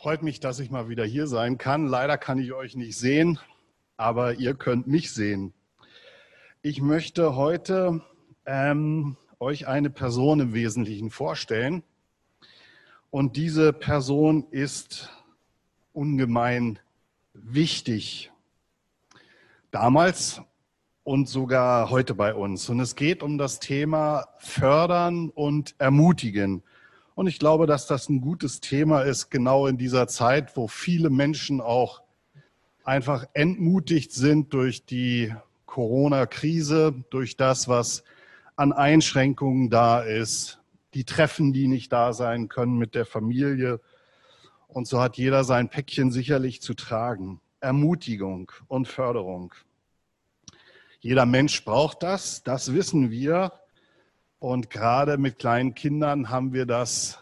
Freut mich, dass ich mal wieder hier sein kann. Leider kann ich euch nicht sehen, aber ihr könnt mich sehen. Ich möchte heute euch eine Person im Wesentlichen vorstellen. Und diese Person ist ungemein wichtig. Damals und sogar heute bei uns. Und es geht um das Thema Fördern und Ermutigen. Und ich glaube, dass das ein gutes Thema ist, genau in dieser Zeit, wo viele Menschen auch einfach entmutigt sind durch die Corona-Krise, durch das, was an Einschränkungen da ist, die Treffen, die nicht da sein können mit der Familie. Und so hat jeder sein Päckchen sicherlich zu tragen. Ermutigung und Förderung. Jeder Mensch braucht das, das wissen wir. Und gerade mit kleinen Kindern haben wir das,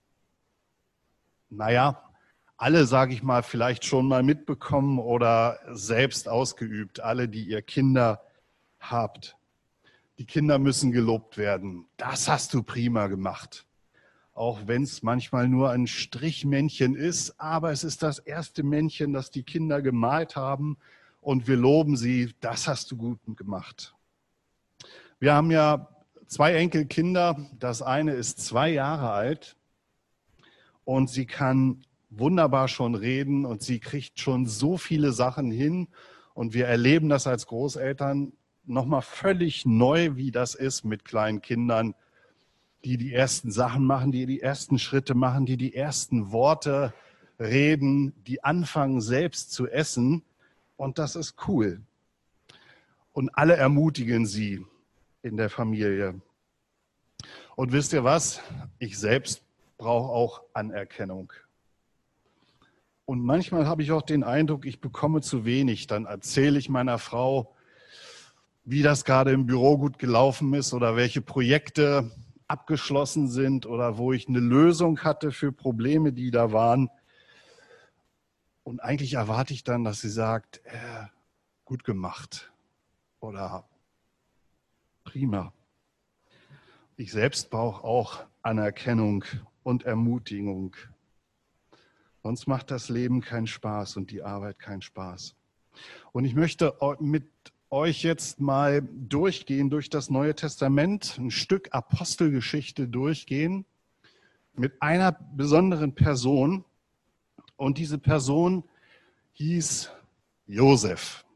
alle, sage ich mal, vielleicht schon mal mitbekommen oder selbst ausgeübt. Alle, die ihr Kinder habt. Die Kinder müssen gelobt werden. Das hast du prima gemacht. Auch wenn es manchmal nur ein Strichmännchen ist, aber es ist das erste Männchen, das die Kinder gemalt haben und wir loben sie. Das hast du gut gemacht. Wir haben ja 2 Enkelkinder. Das eine ist 2 Jahre alt und sie kann wunderbar schon reden und sie kriegt schon so viele Sachen hin. Und wir erleben das als Großeltern nochmal völlig neu, wie das ist mit kleinen Kindern, die die ersten Sachen machen, die die ersten Schritte machen, die die ersten Worte reden, die anfangen selbst zu essen. Und das ist cool. Und alle ermutigen sie in der Familie. Und wisst ihr was? Ich selbst brauche auch Anerkennung. Und manchmal habe ich auch den Eindruck, ich bekomme zu wenig. Dann erzähle ich meiner Frau, wie das gerade im Büro gut gelaufen ist oder welche Projekte abgeschlossen sind oder wo ich eine Lösung hatte für Probleme, die da waren. Und eigentlich erwarte ich dann, dass sie sagt, gut gemacht oder prima. Ich selbst brauche auch Anerkennung und Ermutigung. Sonst macht das Leben keinen Spaß und die Arbeit keinen Spaß. Und ich möchte mit euch jetzt mal durchgehen durch das Neue Testament, ein Stück Apostelgeschichte durchgehen mit einer besonderen Person. Und diese Person hieß Josef.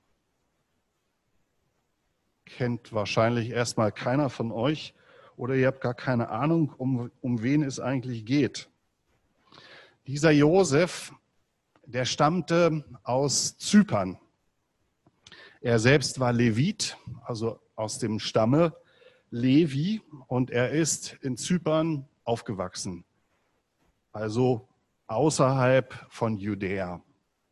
Kennt wahrscheinlich erstmal keiner von euch oder ihr habt gar keine Ahnung, um wen es eigentlich geht. Dieser Josef, der stammte aus Zypern. Er selbst war Levit, also aus dem Stamme Levi, und er ist in Zypern aufgewachsen, also außerhalb von Judäa.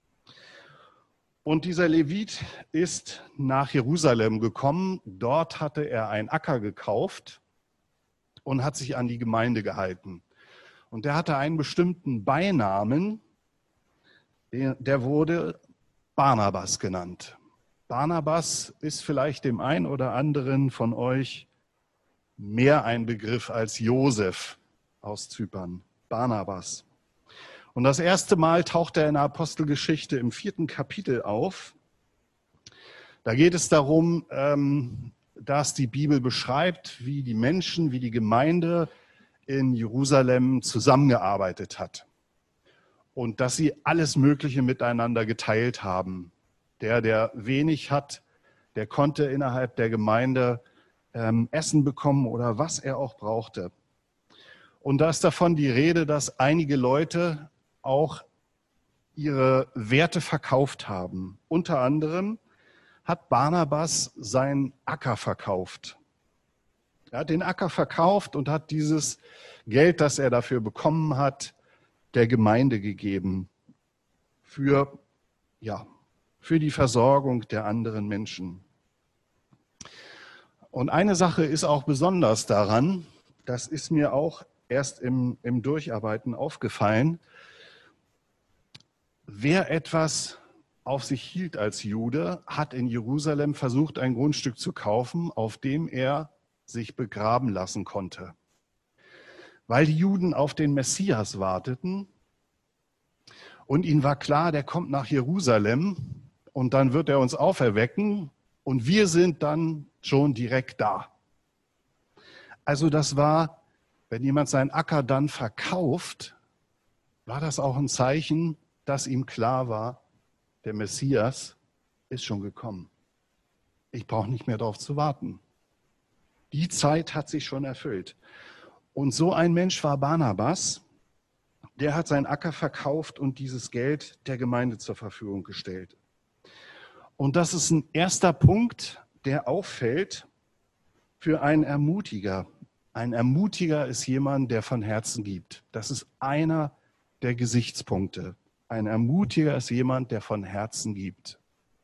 Und dieser Levit ist nach Jerusalem gekommen. Dort hatte er einen Acker gekauft und hat sich an die Gemeinde gehalten. Und der hatte einen bestimmten Beinamen, der wurde Barnabas genannt. Barnabas ist vielleicht dem einen oder anderen von euch mehr ein Begriff als Josef aus Zypern. Barnabas. Und das erste Mal taucht er in der Apostelgeschichte im 4. Kapitel auf. Da geht es darum, dass die Bibel beschreibt, wie die Menschen, wie die Gemeinde in Jerusalem zusammengearbeitet hat. Und dass sie alles Mögliche miteinander geteilt haben. Der wenig hat, der konnte innerhalb der Gemeinde Essen bekommen oder was er auch brauchte. Und da ist davon die Rede, dass einige Leute auch ihre Werte verkauft haben. Unter anderem hat Barnabas seinen Acker verkauft. Er hat den Acker verkauft und hat dieses Geld, das er dafür bekommen hat, der Gemeinde gegeben für die Versorgung der anderen Menschen. Und eine Sache ist auch besonders daran, das ist mir auch erst im Durcharbeiten aufgefallen, wer etwas auf sich hielt als Jude, hat in Jerusalem versucht, ein Grundstück zu kaufen, auf dem er sich begraben lassen konnte. Weil die Juden auf den Messias warteten Und ihm war klar, der kommt nach Jerusalem und dann wird er uns auferwecken und wir sind dann schon direkt da. Also das war, wenn jemand seinen Acker dann verkauft, war das auch ein Zeichen, dass ihm klar war, der Messias ist schon gekommen. Ich brauche nicht mehr darauf zu warten. Die Zeit hat sich schon erfüllt. Und so ein Mensch war Barnabas. Der hat seinen Acker verkauft und dieses Geld der Gemeinde zur Verfügung gestellt. Und das ist ein erster Punkt, der auffällt für einen Ermutiger. Ein Ermutiger ist jemand, der von Herzen gibt. Das ist einer der Gesichtspunkte. Ein Ermutiger ist jemand, der von Herzen gibt.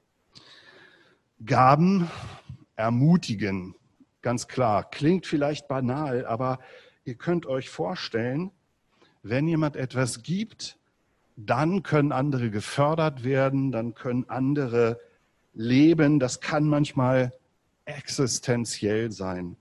Gaben ermutigen, ganz klar. Klingt vielleicht banal, aber ihr könnt euch vorstellen, wenn jemand etwas gibt, dann können andere gefördert werden, dann können andere leben. Das kann manchmal existenziell sein.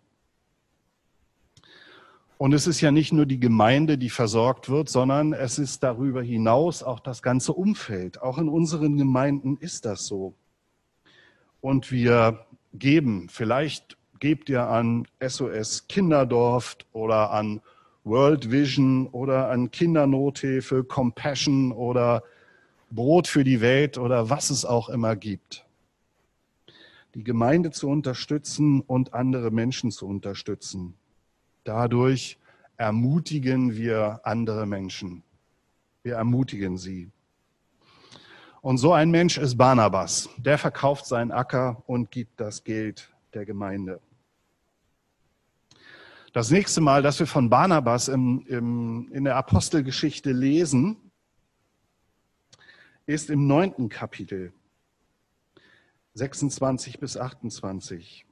Und es ist ja nicht nur die Gemeinde, die versorgt wird, sondern es ist darüber hinaus auch das ganze Umfeld. Auch in unseren Gemeinden ist das so. Und wir geben, vielleicht gebt ihr an SOS Kinderdorf oder an World Vision oder an Kindernothilfe, Compassion oder Brot für die Welt oder was es auch immer gibt. Die Gemeinde zu unterstützen und andere Menschen zu unterstützen. Dadurch ermutigen wir andere Menschen. Wir ermutigen sie. Und so ein Mensch ist Barnabas. Der verkauft seinen Acker und gibt das Geld der Gemeinde. Das nächste Mal, dass wir von Barnabas in der Apostelgeschichte lesen, ist im 9. Kapitel, 26 bis 28.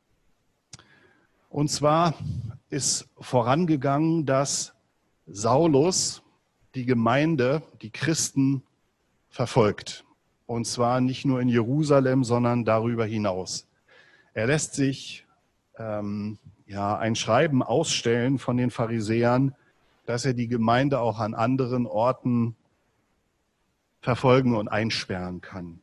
Und zwar ist vorangegangen, dass Saulus die Gemeinde, die Christen verfolgt. Und zwar nicht nur in Jerusalem, sondern darüber hinaus. Er lässt sich ein Schreiben ausstellen von den Pharisäern, dass er die Gemeinde auch an anderen Orten verfolgen und einsperren kann.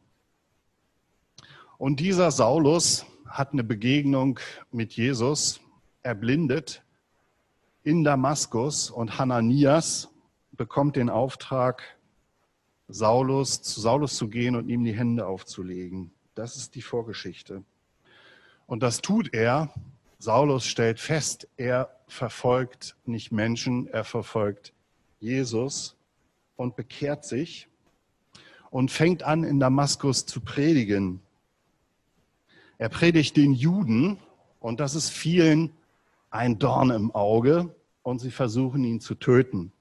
Und dieser Saulus hat eine Begegnung mit Jesus, erblindet in Damaskus und Hananias bekommt den Auftrag, zu Saulus zu gehen und ihm die Hände aufzulegen. Das ist die Vorgeschichte. Und das tut er. Saulus stellt fest, er verfolgt nicht Menschen, er verfolgt Jesus und bekehrt sich und fängt an, in Damaskus zu predigen. Er predigt den Juden und das ist vielen ein Dorn im Auge und sie versuchen ihn zu töten.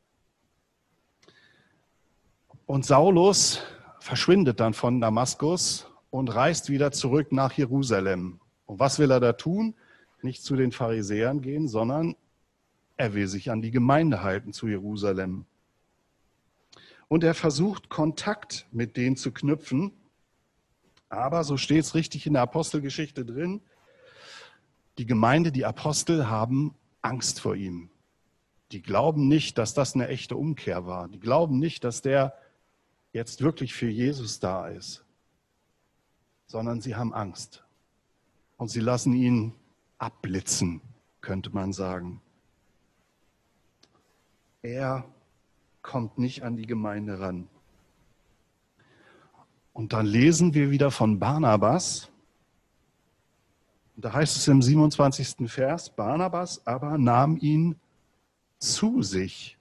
Und Saulus verschwindet dann von Damaskus und reist wieder zurück nach Jerusalem. Und was will er da tun? Nicht zu den Pharisäern gehen, sondern er will sich an die Gemeinde halten zu Jerusalem. Und er versucht, Kontakt mit denen zu knüpfen. Aber, so steht es richtig in der Apostelgeschichte drin, die Gemeinde, die Apostel haben Angst vor ihm. Die glauben nicht, dass das eine echte Umkehr war. Die glauben nicht, dass der jetzt wirklich für Jesus da ist, sondern sie haben Angst. Und sie lassen ihn abblitzen, könnte man sagen. Er kommt nicht an die Gemeinde ran. Und dann lesen wir wieder von Barnabas. Und da heißt es im 27. Vers, Barnabas aber nahm ihn zu sich.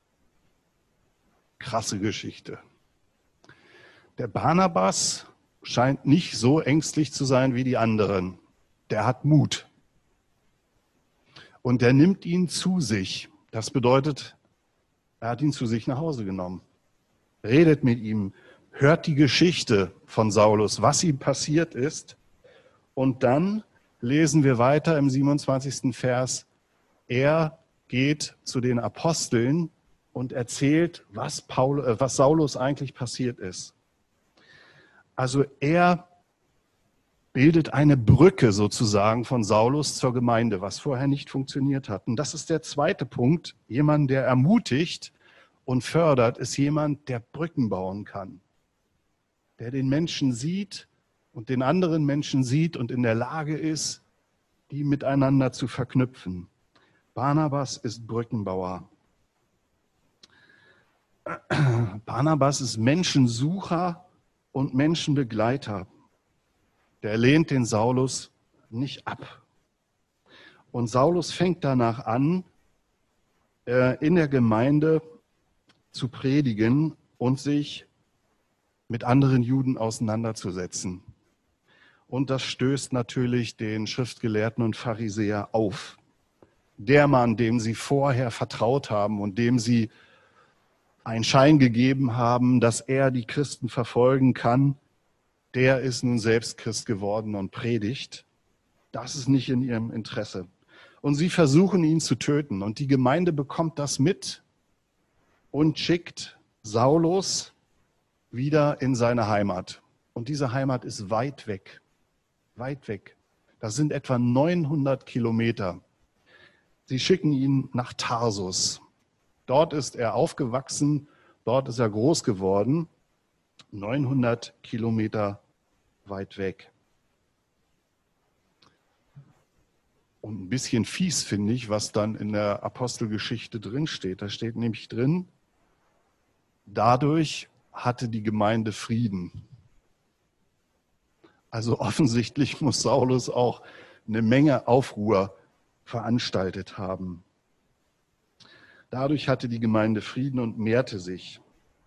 Krasse Geschichte. Der Barnabas scheint nicht so ängstlich zu sein wie die anderen. Der hat Mut. Und der nimmt ihn zu sich. Das bedeutet, er hat ihn zu sich nach Hause genommen. Redet mit ihm, hört die Geschichte von Saulus, was ihm passiert ist. Und dann lesen wir weiter im 27. Vers, er geht zu den Aposteln und erzählt, was Saulus eigentlich passiert ist. Also er bildet eine Brücke sozusagen von Saulus zur Gemeinde, was vorher nicht funktioniert hat. Und das ist der zweite Punkt, jemand, der ermutigt und fördert, ist jemand, der Brücken bauen kann, der den Menschen sieht und den anderen Menschen sieht und in der Lage ist, die miteinander zu verknüpfen. Barnabas ist Brückenbauer. Barnabas ist Menschensucher und Menschenbegleiter. Der lehnt den Saulus nicht ab. Und Saulus fängt danach an, in der Gemeinde zu predigen und sich mit anderen Juden auseinanderzusetzen. Und das stößt natürlich den Schriftgelehrten und Pharisäer auf. Der Mann, dem sie vorher vertraut haben und dem sie einen Schein gegeben haben, dass er die Christen verfolgen kann, der ist nun selbst Christ geworden und predigt. Das ist nicht in ihrem Interesse. Und sie versuchen, ihn zu töten. Und die Gemeinde bekommt das mit und schickt Saulus wieder in seine Heimat. Und diese Heimat ist weit weg. Weit weg. Das sind etwa 900 Kilometer. Sie schicken ihn nach Tarsus. Dort ist er aufgewachsen, dort ist er groß geworden. 900 Kilometer weit weg. Und ein bisschen fies finde ich, was dann in der Apostelgeschichte drin steht. Da steht nämlich drin, dadurch hatte die Gemeinde Frieden. Also offensichtlich muss Saulus auch eine Menge Aufruhr veranstaltet haben. Dadurch hatte die Gemeinde Frieden und mehrte sich.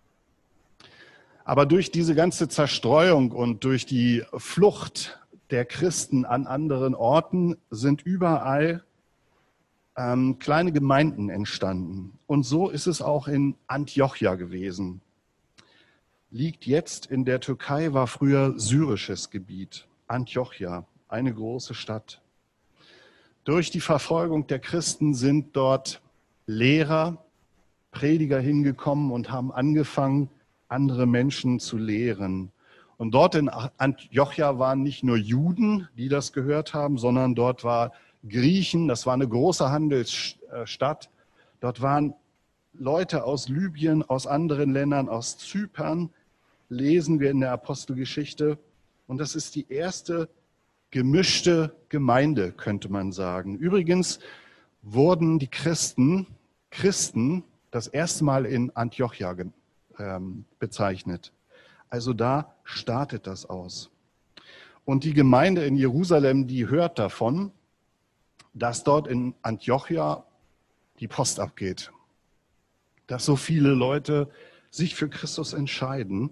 Aber durch diese ganze Zerstreuung und durch die Flucht der Christen an anderen Orten sind überall kleine Gemeinden entstanden. Und so ist es auch in Antiochia gewesen. Liegt jetzt in der Türkei, war früher syrisches Gebiet. Antiochia, eine große Stadt. Durch die Verfolgung der Christen sind dort Lehrer, Prediger hingekommen und haben angefangen, andere Menschen zu lehren. Und dort in Antiochia waren nicht nur Juden, die das gehört haben, sondern dort waren Griechen, das war eine große Handelsstadt. Dort waren Leute aus Libyen, aus anderen Ländern, aus Zypern, lesen wir in der Apostelgeschichte. Und das ist die erste gemischte Gemeinde, könnte man sagen. Übrigens wurden die Christen das erste Mal in Antiochia bezeichnet. Also da startet das aus. Und die Gemeinde in Jerusalem, die hört davon, dass dort in Antiochia die Post abgeht. Dass so viele Leute sich für Christus entscheiden.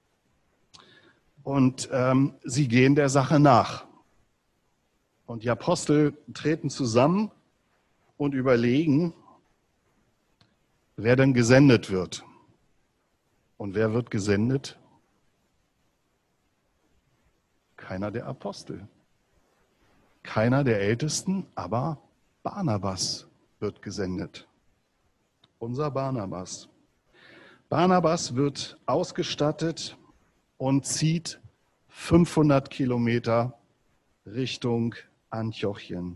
Und sie gehen der Sache nach. Und die Apostel treten zusammen und überlegen, wer denn gesendet wird. Und wer wird gesendet? Keiner der Apostel. Keiner der Ältesten, aber Barnabas wird gesendet. Unser Barnabas. Barnabas wird ausgestattet und zieht 500 Kilometer Richtung Antiochien.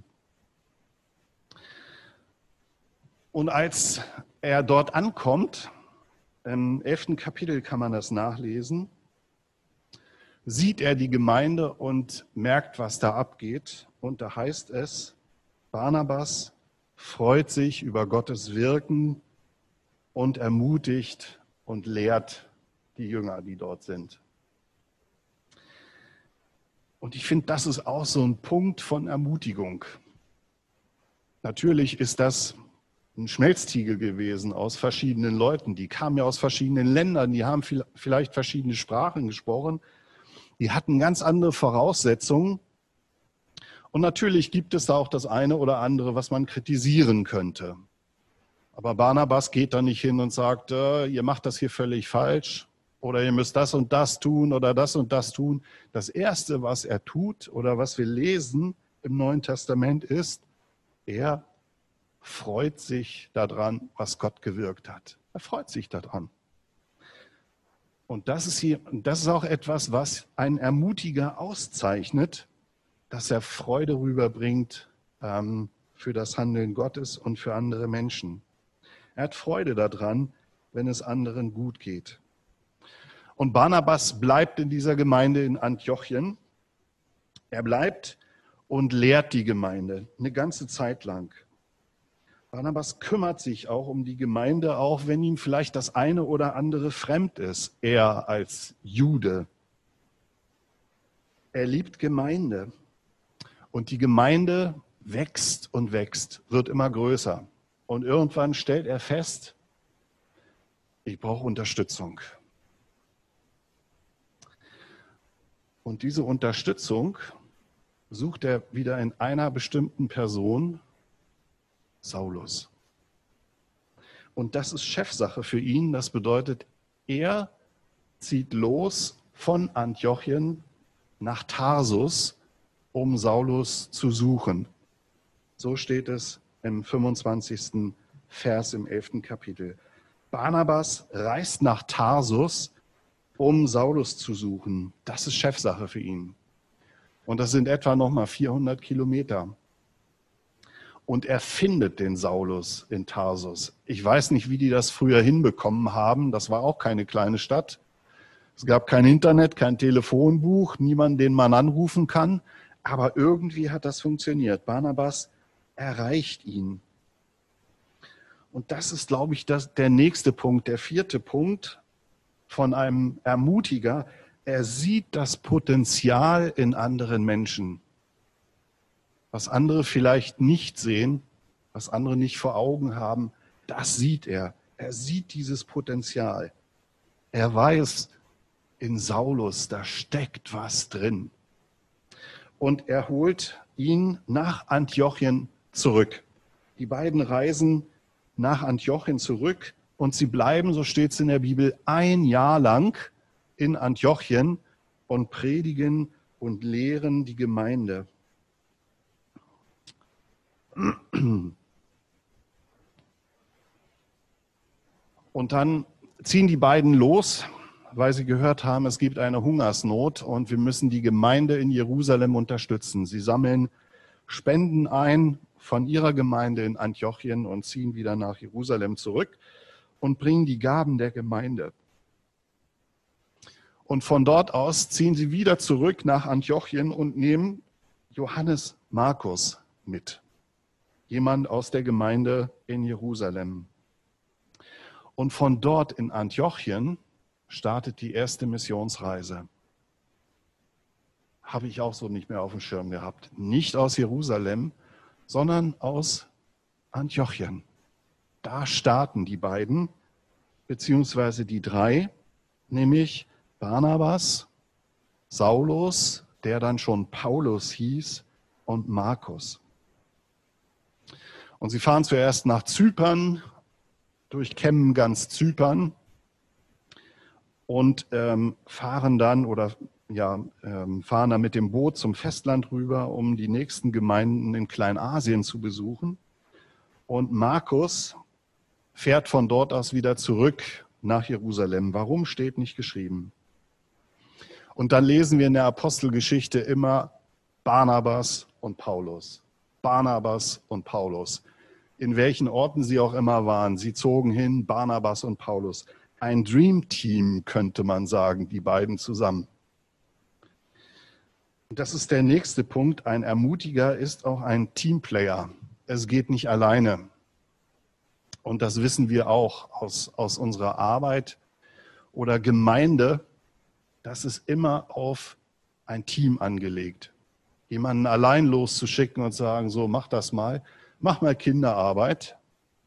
Und als er dort ankommt, im 11. Kapitel kann man das nachlesen, sieht er die Gemeinde und merkt, was da abgeht. Und da heißt es, Barnabas freut sich über Gottes Wirken und ermutigt und lehrt die Jünger, die dort sind. Und ich finde, das ist auch so ein Punkt von Ermutigung. Natürlich ist das ein Schmelztiegel gewesen aus verschiedenen Leuten. Die kamen ja aus verschiedenen Ländern, die haben vielleicht verschiedene Sprachen gesprochen. Die hatten ganz andere Voraussetzungen. Und natürlich gibt es da auch das eine oder andere, was man kritisieren könnte. Aber Barnabas geht da nicht hin und sagt, ihr macht das hier völlig falsch oder ihr müsst das und das tun oder das und das tun. Das Erste, was er tut oder was wir lesen im Neuen Testament ist, er freut sich daran, was Gott gewirkt hat. Er freut sich daran. Und das ist auch etwas, was ein Ermutiger auszeichnet, dass er Freude rüberbringt für das Handeln Gottes und für andere Menschen. Er hat Freude daran, wenn es anderen gut geht. Und Barnabas bleibt in dieser Gemeinde in Antiochien. Er bleibt und lehrt die Gemeinde eine ganze Zeit lang. Barnabas kümmert sich auch um die Gemeinde, auch wenn ihm vielleicht das eine oder andere fremd ist, er als Jude. Er liebt Gemeinde und die Gemeinde wächst und wächst, wird immer größer. Und irgendwann stellt er fest, ich brauche Unterstützung. Und diese Unterstützung sucht er wieder in einer bestimmten Person, Saulus. Und das ist Chefsache für ihn. Das bedeutet, er zieht los von Antiochien nach Tarsus, um Saulus zu suchen. So steht es im 25. Vers im 11. Kapitel. Barnabas reist nach Tarsus, um Saulus zu suchen. Das ist Chefsache für ihn. Und das sind etwa nochmal 400 Kilometer. Und er findet den Saulus in Tarsus. Ich weiß nicht, wie die das früher hinbekommen haben. Das war auch keine kleine Stadt. Es gab kein Internet, kein Telefonbuch, niemanden, den man anrufen kann. Aber irgendwie hat das funktioniert. Barnabas erreicht ihn. Und das ist, glaube ich, der nächste Punkt, der 4. Punkt von einem Ermutiger. Er sieht das Potenzial in anderen Menschen. Was andere vielleicht nicht sehen, was andere nicht vor Augen haben, das sieht er. Er sieht dieses Potenzial. Er weiß, in Saulus, da steckt was drin. Und er holt ihn nach Antiochien zurück. Die beiden reisen nach Antiochien zurück und sie bleiben, so steht es in der Bibel, 1 Jahr lang in Antiochien und predigen und lehren die Gemeinde. Und dann ziehen die beiden los, weil sie gehört haben, es gibt eine Hungersnot und wir müssen die Gemeinde in Jerusalem unterstützen. Sie sammeln Spenden ein von ihrer Gemeinde in Antiochien und ziehen wieder nach Jerusalem zurück und bringen die Gaben der Gemeinde. Und von dort aus ziehen sie wieder zurück nach Antiochien und nehmen Johannes Markus mit. Jemand aus der Gemeinde in Jerusalem. Und von dort in Antiochien startet die erste Missionsreise. Habe ich auch so nicht mehr auf dem Schirm gehabt. Nicht aus Jerusalem, sondern aus Antiochien. Da starten die beiden, beziehungsweise die 3, nämlich Barnabas, Saulus, der dann schon Paulus hieß, und Markus. Und sie fahren zuerst nach Zypern, durchkämmen ganz Zypern und fahren dann mit dem Boot zum Festland rüber, um die nächsten Gemeinden in Kleinasien zu besuchen. Und Markus fährt von dort aus wieder zurück nach Jerusalem. Warum, steht nicht geschrieben. Und dann lesen wir in der Apostelgeschichte immer Barnabas und Paulus. Barnabas und Paulus. In welchen Orten sie auch immer waren, sie zogen hin, Barnabas und Paulus. Ein Dream Team, könnte man sagen, die beiden zusammen. Und das ist der nächste Punkt. Ein Ermutiger ist auch ein Teamplayer. Es geht nicht alleine. Und das wissen wir auch aus unserer Arbeit oder Gemeinde. Das ist immer auf ein Team angelegt. Jemanden allein loszuschicken und sagen, so, mach das mal. Mach mal Kinderarbeit.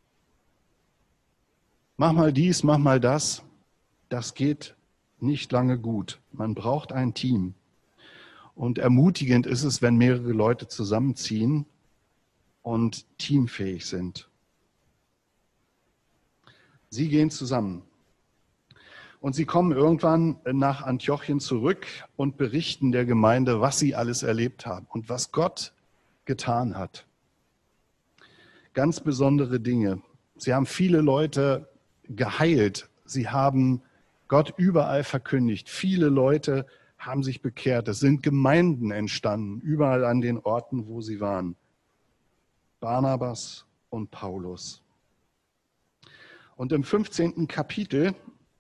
Mach mal dies, mach mal das. Das geht nicht lange gut. Man braucht ein Team. Und ermutigend ist es, wenn mehrere Leute zusammenziehen und teamfähig sind. Sie gehen zusammen. Und sie kommen irgendwann nach Antiochien zurück und berichten der Gemeinde, was sie alles erlebt haben und was Gott getan hat. Ganz besondere Dinge. Sie haben viele Leute geheilt. Sie haben Gott überall verkündigt. Viele Leute haben sich bekehrt. Es sind Gemeinden entstanden, überall an den Orten, wo sie waren. Barnabas und Paulus. Und im 15. Kapitel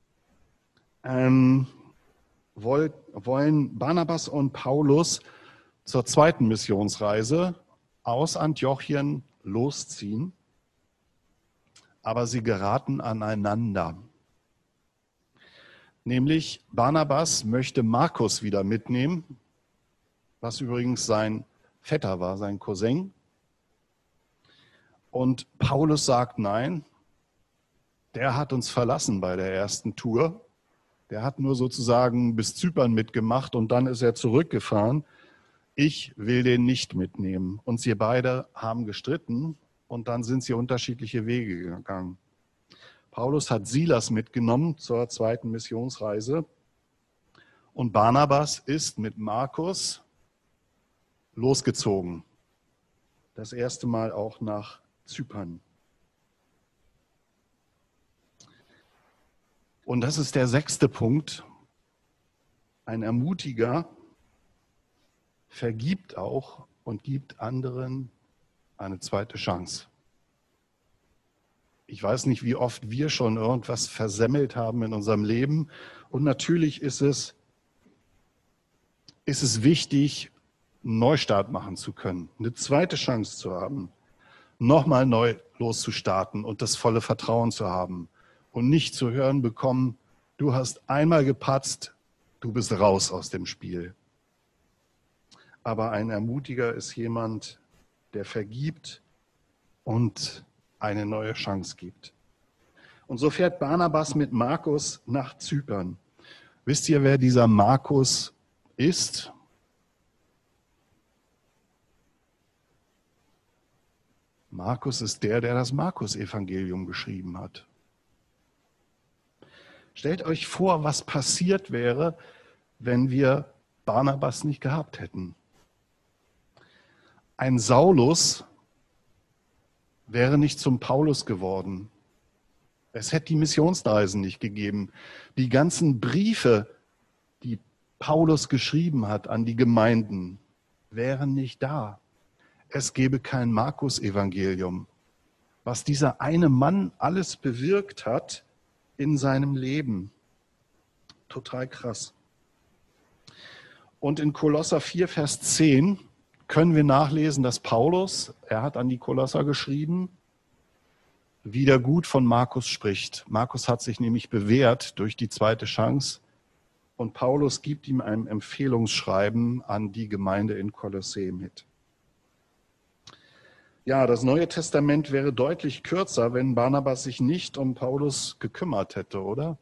wollen Barnabas und Paulus zur zweiten Missionsreise aus Antiochien losziehen, aber sie geraten aneinander. Nämlich Barnabas möchte Markus wieder mitnehmen, was übrigens sein Vetter war, sein Cousin. Und Paulus sagt nein, der hat uns verlassen bei der ersten Tour. Der hat nur sozusagen bis Zypern mitgemacht und dann ist er zurückgefahren. Ich will den nicht mitnehmen. Und sie beide haben gestritten und dann sind sie unterschiedliche Wege gegangen. Paulus hat Silas mitgenommen zur zweiten Missionsreise und Barnabas ist mit Markus losgezogen. Das erste Mal auch nach Zypern. Und das ist der 6. Punkt. Ein Ermutiger vergibt auch und gibt anderen eine zweite Chance. Ich weiß nicht, wie oft wir schon irgendwas versemmelt haben in unserem Leben. Und natürlich ist es wichtig, einen Neustart machen zu können, eine zweite Chance zu haben, nochmal neu loszustarten und das volle Vertrauen zu haben und nicht zu hören bekommen, du hast einmal gepatzt, du bist raus aus dem Spiel. Aber ein Ermutiger ist jemand, der vergibt und eine neue Chance gibt. Und so fährt Barnabas mit Markus nach Zypern. Wisst ihr, wer dieser Markus ist? Markus ist der das Markus-Evangelium geschrieben hat. Stellt euch vor, was passiert wäre, wenn wir Barnabas nicht gehabt hätten. Ein Saulus wäre nicht zum Paulus geworden. Es hätte die Missionsreisen nicht gegeben. Die ganzen Briefe, die Paulus geschrieben hat an die Gemeinden, wären nicht da. Es gäbe kein Markus-Evangelium. Was dieser eine Mann alles bewirkt hat in seinem Leben. Total krass. Und in Kolosser 4, Vers 10 können wir nachlesen, dass Paulus, er hat an die Kolosser geschrieben, wieder gut von Markus spricht. Markus hat sich nämlich bewährt durch die zweite Chance und Paulus gibt ihm ein Empfehlungsschreiben an die Gemeinde in Kolossä mit. Ja, das Neue Testament wäre deutlich kürzer, wenn Barnabas sich nicht um Paulus gekümmert hätte, oder?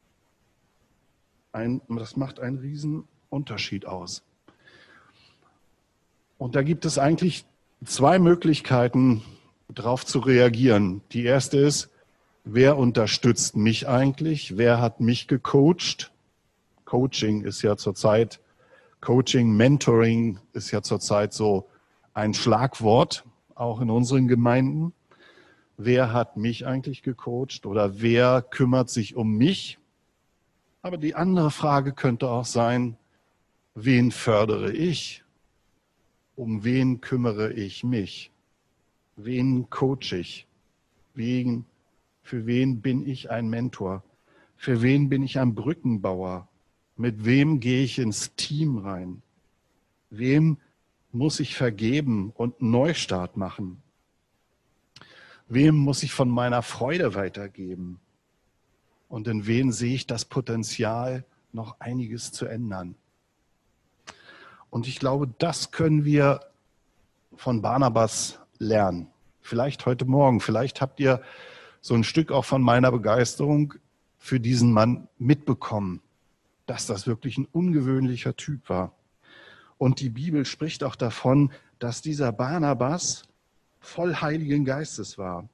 Das macht einen riesen Unterschied aus. Und da gibt es eigentlich 2 Möglichkeiten, darauf zu reagieren. Die erste ist, wer unterstützt mich eigentlich? Wer hat mich gecoacht? Coaching ist ja zurzeit, Mentoring ist ja zurzeit so ein Schlagwort, auch in unseren Gemeinden. Wer hat mich eigentlich gecoacht oder wer kümmert sich um mich? Aber die andere Frage könnte auch sein, wen fördere ich? Um wen kümmere ich mich? Wen coache ich? Für wen bin ich ein Mentor? Für wen bin ich ein Brückenbauer? Mit wem gehe ich ins Team rein? Wem muss ich vergeben und einen Neustart machen? Wem muss ich von meiner Freude weitergeben? Und in wen sehe ich das Potenzial, noch einiges zu ändern? Und ich glaube, das können wir von Barnabas lernen. Vielleicht heute Morgen, vielleicht habt ihr so ein Stück auch von meiner Begeisterung für diesen Mann mitbekommen, dass das wirklich ein ungewöhnlicher Typ war. Und die Bibel spricht auch davon, dass dieser Barnabas voll Heiligen Geistes war.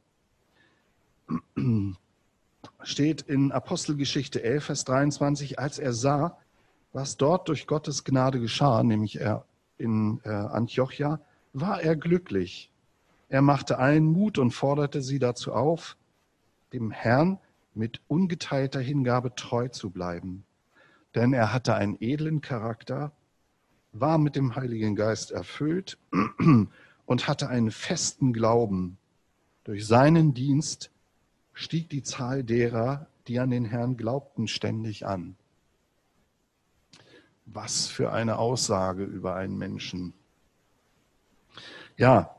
Steht in Apostelgeschichte 11, Vers 23, als er sah, was dort durch Gottes Gnade geschah, nämlich er in Antiochia, war er glücklich. Er machte allen Mut und forderte sie dazu auf, dem Herrn mit ungeteilter Hingabe treu zu bleiben. Denn er hatte einen edlen Charakter, war mit dem Heiligen Geist erfüllt und hatte einen festen Glauben. Durch seinen Dienst stieg die Zahl derer, die an den Herrn glaubten, ständig an. Was für eine Aussage über einen Menschen. Ja,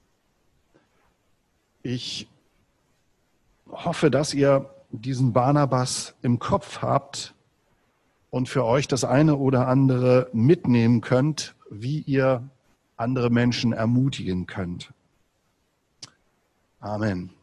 ich hoffe, dass ihr diesen Barnabas im Kopf habt und für euch das eine oder andere mitnehmen könnt, wie ihr andere Menschen ermutigen könnt. Amen.